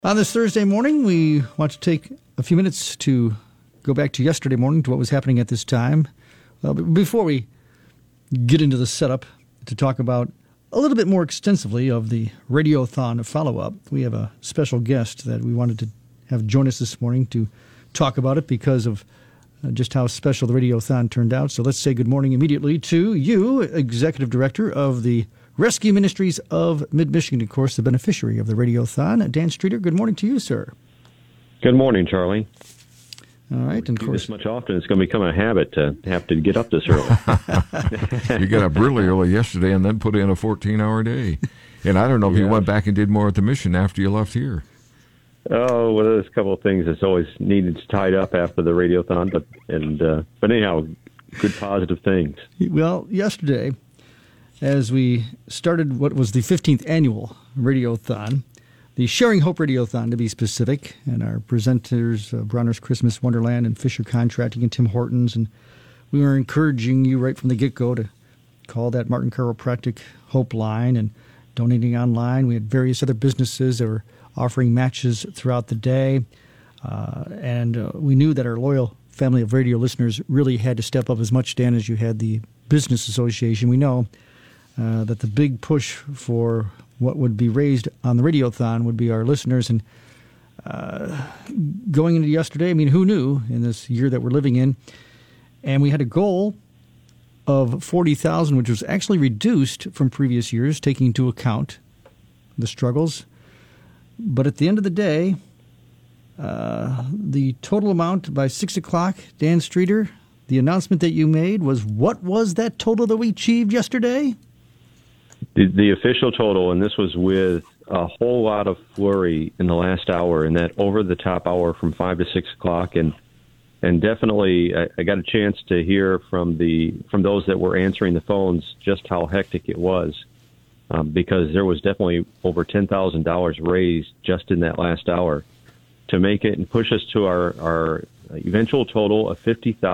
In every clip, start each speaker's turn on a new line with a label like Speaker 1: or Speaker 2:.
Speaker 1: On this Thursday morning, we want to take a few minutes to go back to yesterday morning, to what was happening at this time. Before we get into the setup to talk about a little bit more extensively of the Radiothon follow-up, we have a special guest that we wanted to have join us this morning to talk about it because of just how special the Radiothon turned out. So let's say good morning immediately to you, Executive Director of the Rescue Ministries of Mid-Michigan, of course, the beneficiary of the Radiothon. Dan Streeter, good morning to you, sir.
Speaker 2: Good morning, Charlie.
Speaker 1: All right. And
Speaker 2: of course, this much often, it's going to become a habit to have to get up this early.
Speaker 3: You got up really early yesterday and then put in a 14-hour day. And I don't know if you went back and did more at the mission after you left here.
Speaker 2: Oh, well, there's a couple of things that's always needed to tied up after the Radiothon, but anyhow, good positive things.
Speaker 1: Well, yesterday, as we started what was the 15th annual Radiothon, the Sharing Hope Radiothon to be specific, and our presenters, Bronner's Christmas Wonderland and Fisher Contracting and Tim Hortons, and we were encouraging you right from the get-go to call that Martin Chiropractic Hope line and donating online. We had various other businesses that were offering matches throughout the day, and we knew that our loyal family of radio listeners really had to step up as much, Dan, as you had the Business Association. We know that the big push for what would be raised on the Radiothon would be our listeners. And going into yesterday, I mean, who knew in this year that we're living in? And we had a goal of $40,000, which was actually reduced from previous years, taking into account the struggles. But at the end of the day, the total amount by 6 o'clock, Dan Streeter, the announcement that you made was, what was that total that we achieved yesterday?
Speaker 2: The official total, and this was with a whole lot of flurry in the last hour, in that over-the-top hour from 5 to 6 o'clock, and definitely I got a chance to hear from those that were answering the phones just how hectic it was, because there was definitely over $10,000 raised just in that last hour to make it and push us to our eventual total of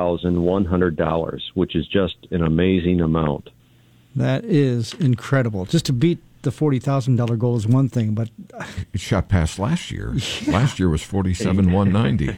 Speaker 2: $50,100, which is just an amazing amount.
Speaker 1: That is incredible. Just to beat the $40,000 goal is one thing, but
Speaker 3: it shot past last year. Last year was $47,190.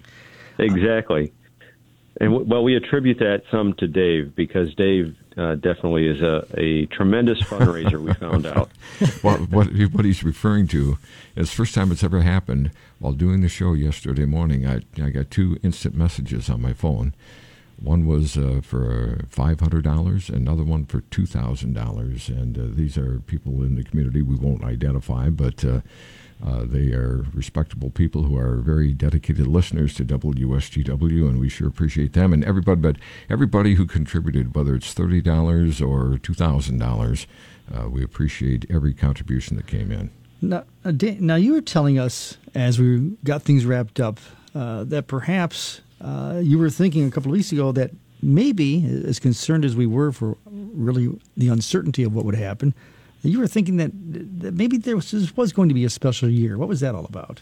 Speaker 2: Exactly. And we attribute that some to Dave, because Dave definitely is a tremendous fundraiser, we found out.
Speaker 3: Well, what he's referring to is the first time it's ever happened. While doing the show yesterday morning, I got 2 instant messages on my phone. One was for $500, another one for $2,000. And these are people in the community we won't identify, but they are respectable people who are very dedicated listeners to WSGW, and we sure appreciate them. And everybody who contributed, whether it's $30 or $2,000, we appreciate every contribution that came in.
Speaker 1: Now, you were telling us, as we got things wrapped up, that perhaps you were thinking a couple of weeks ago that maybe, as concerned as we were for really the uncertainty of what would happen, you were thinking that maybe this was going to be a special year. What was that all about?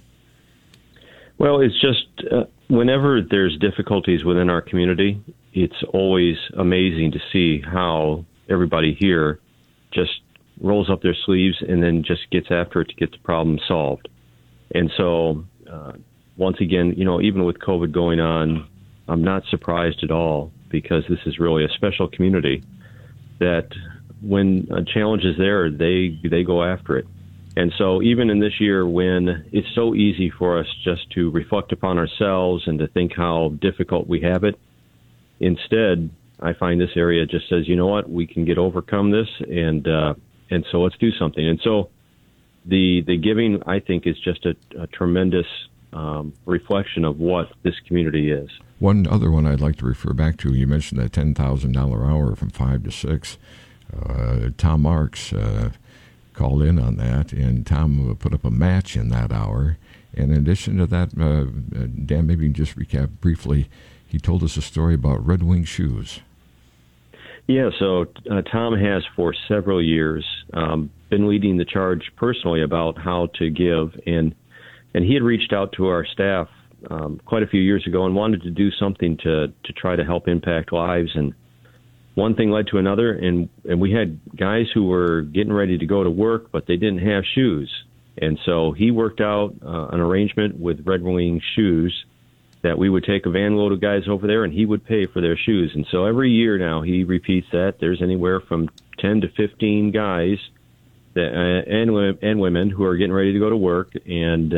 Speaker 2: Well, it's just whenever there's difficulties within our community, it's always amazing to see how everybody here just rolls up their sleeves and then just gets after it to get the problem solved. And so, once again, even with COVID going on, I'm not surprised at all, because this is really a special community that when a challenge is there, they go after it. And so even in this year, when it's so easy for us just to reflect upon ourselves and to think how difficult we have it, instead, I find this area just says, you know what, we can overcome this, and so let's do something. And so the giving, I think, is just a tremendous reflection of what this community is.
Speaker 3: One other one I'd like to refer back to, you mentioned that $10,000 hour from 5 to 6. Tom Marks called in on that, and Tom put up a match in that hour. And in addition to that, Dan, maybe you can just recap briefly, he told us a story about Red Wing shoes.
Speaker 2: Yeah, so Tom has for several years been leading the charge personally about how to give, and he had reached out to our staff quite a few years ago and wanted to do something to try to help impact lives. And one thing led to another, and we had guys who were getting ready to go to work, but they didn't have shoes. And so he worked out an arrangement with Red Wing Shoes that we would take a van load of guys over there and he would pay for their shoes. And so every year now he repeats that. There's anywhere from 10 to 15 guys that, and women who are getting ready to go to work, and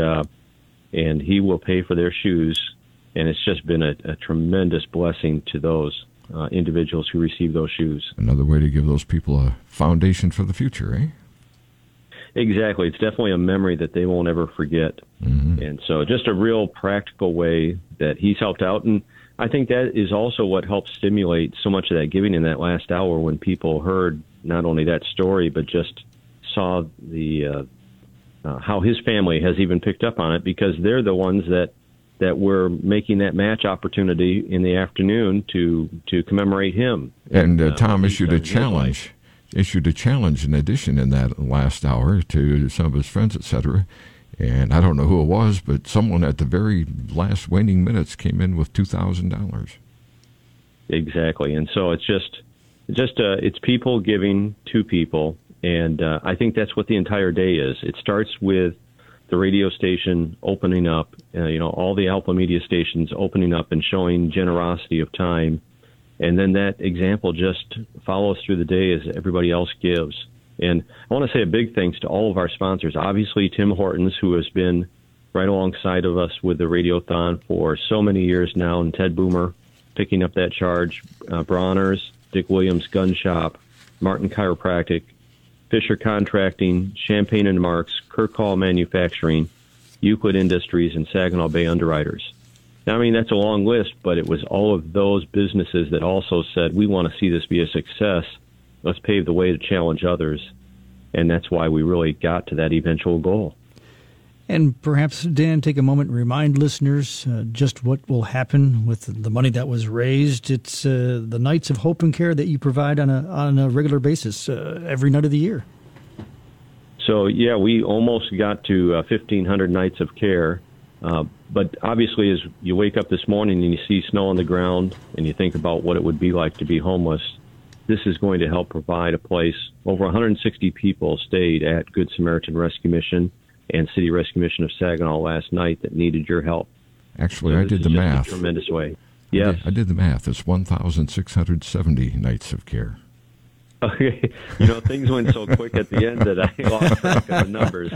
Speaker 2: he will pay for their shoes. And it's just been a tremendous blessing to those individuals who receive those shoes.
Speaker 3: Another way to give those people a foundation for the future, eh?
Speaker 2: Exactly. It's definitely a memory that they won't ever forget. Mm-hmm. And so just a real practical way that he's helped out. And I think that is also what helped stimulate so much of that giving in that last hour, when people heard not only that story, but just saw the how his family has even picked up on it, because they're the ones that were making that match opportunity in the afternoon to commemorate him.
Speaker 3: And Tom issued a challenge. In addition in that last hour to some of his friends, etc. And I don't know who it was, but someone at the very last waning minutes came in with $2,000.
Speaker 2: Exactly. And so it's just it's people giving to people. And I think that's what the entire day is. It starts with the radio station opening up, all the Alpha Media stations opening up and showing generosity of time. And then that example just follows through the day as everybody else gives. And I want to say a big thanks to all of our sponsors. Obviously, Tim Hortons, who has been right alongside of us with the Radiothon for so many years now, and Ted Boomer picking up that charge. Bronner's, Dick Williams Gun Shop, Martin Chiropractic, Fisher Contracting, Champagne and Marks, Kirk Hall Manufacturing, Euclid Industries, and Saginaw Bay Underwriters. Now, I mean, that's a long list, but it was all of those businesses that also said, we want to see this be a success. Let's pave the way to challenge others. And that's why we really got to that eventual goal.
Speaker 1: And perhaps, Dan, take a moment and remind listeners just what will happen with the money that was raised. It's the Nights of Hope and Care that you provide on a regular basis every night of the year.
Speaker 2: So, yeah, we almost got to 1,500 nights of care. But obviously, as you wake up this morning and you see snow on the ground and you think about what it would be like to be homeless, this is going to help provide a place. Over 160 people stayed at Good Samaritan Rescue Mission and City Rescue Mission of Saginaw last night that needed your help.
Speaker 3: Actually, so I did the math.
Speaker 2: A tremendous way. Yes.
Speaker 3: I did the math. It's 1,670 nights of care.
Speaker 2: Okay. Things went so quick at the end that I lost track of the numbers.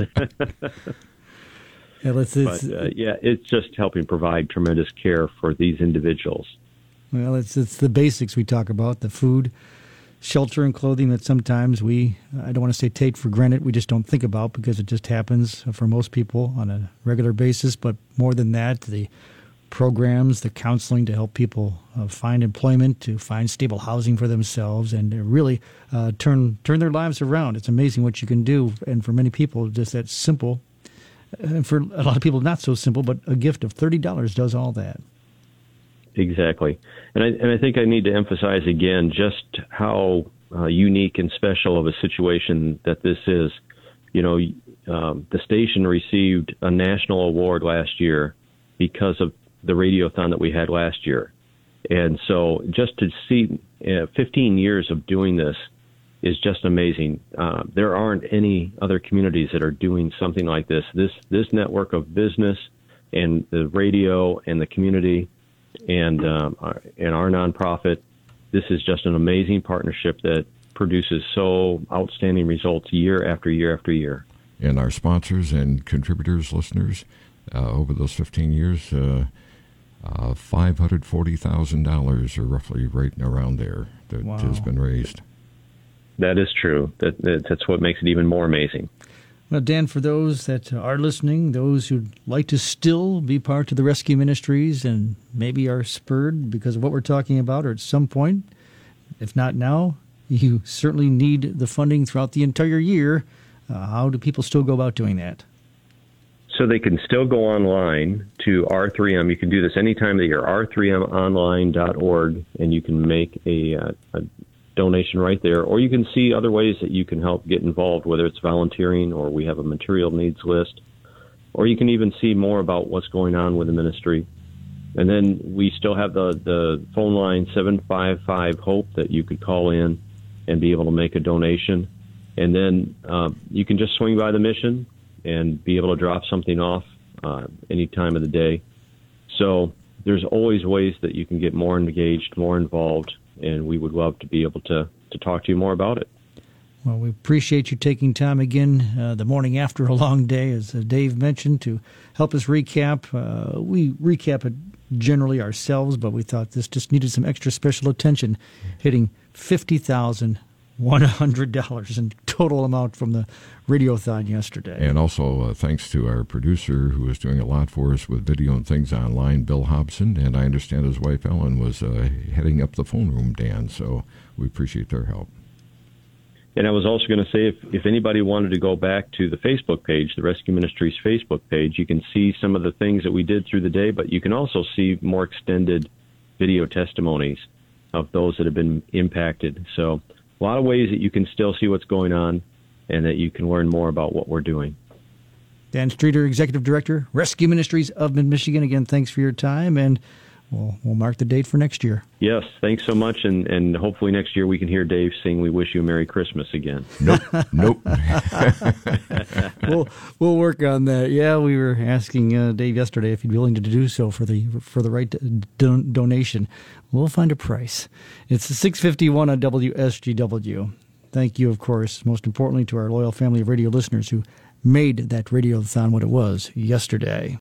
Speaker 2: It's just helping provide tremendous care for these individuals.
Speaker 1: Well, it's the basics we talk about, the food, shelter, and clothing that sometimes I don't want to say take for granted, we just don't think about because it just happens for most people on a regular basis. But more than that, the programs, the counseling to help people find employment, to find stable housing for themselves, and to really turn their lives around. It's amazing what you can do. And for many people, just that simple. And for a lot of people, not so simple, but a gift of $30 does all that.
Speaker 2: Exactly. And I think I need to emphasize again just how unique and special of a situation that this is. The station received a national award last year because of the Radiothon that we had last year. And so just to see 15 years of doing this is just amazing. There aren't any other communities that are doing something like this. This network of business and the radio and the community and our nonprofit, this is just an amazing partnership that produces so outstanding results year after year after year.
Speaker 3: And our sponsors and contributors, listeners, over those 15 years, $540,000 or roughly right around there that has been raised.
Speaker 2: That is true. That's what makes it even more amazing.
Speaker 1: Well, Dan, for those that are listening, those who'd like to still be part of the rescue ministries and maybe are spurred because of what we're talking about, or at some point, if not now, you certainly need the funding throughout the entire year. How do people still go about doing that?
Speaker 2: So they can still go online to R3M. You can do this anytime of the year, r3monline.org, and you can make a donation right there. Or you can see other ways that you can help get involved, whether it's volunteering or we have a material needs list. Or you can even see more about what's going on with the ministry. And then we still have the phone line 755-HOPE that you could call in and be able to make a donation. And then you can just swing by the mission. and be able to drop something off any time of the day. So there's always ways that you can get more engaged, more involved, and we would love to be able to talk to you more about it.
Speaker 1: Well, we appreciate you taking time again the morning after a long day, as Dave mentioned, to help us recap. We recap it generally ourselves, but we thought this just needed some extra special attention, hitting $50,100 in total amount from the Radiothon yesterday.
Speaker 3: And also thanks to our producer who is doing a lot for us with video and things online, Bill Hobson, and I understand his wife Ellen was heading up the phone room, Dan, so we appreciate their help.
Speaker 2: And I was also going to say, if anybody wanted to go back to the Facebook page, the Rescue Ministries Facebook page, you can see some of the things that we did through the day, but you can also see more extended video testimonies of those that have been impacted. So a lot of ways that you can still see what's going on and that you can learn more about what we're doing.
Speaker 1: Dan Streeter, Executive Director, Rescue Ministries of Mid-Michigan. Again, thanks for your time, and we'll mark the date for next year.
Speaker 2: Yes, thanks so much, and hopefully next year we can hear Dave sing "We Wish You a Merry Christmas" again.
Speaker 3: Nope.
Speaker 1: We'll work on that. Yeah, we were asking Dave yesterday if he'd be willing to do so for the right donation. We'll find a price. It's 6:51 on WSGW. Thank you, of course, most importantly to our loyal family of radio listeners who made that Radiothon what it was yesterday.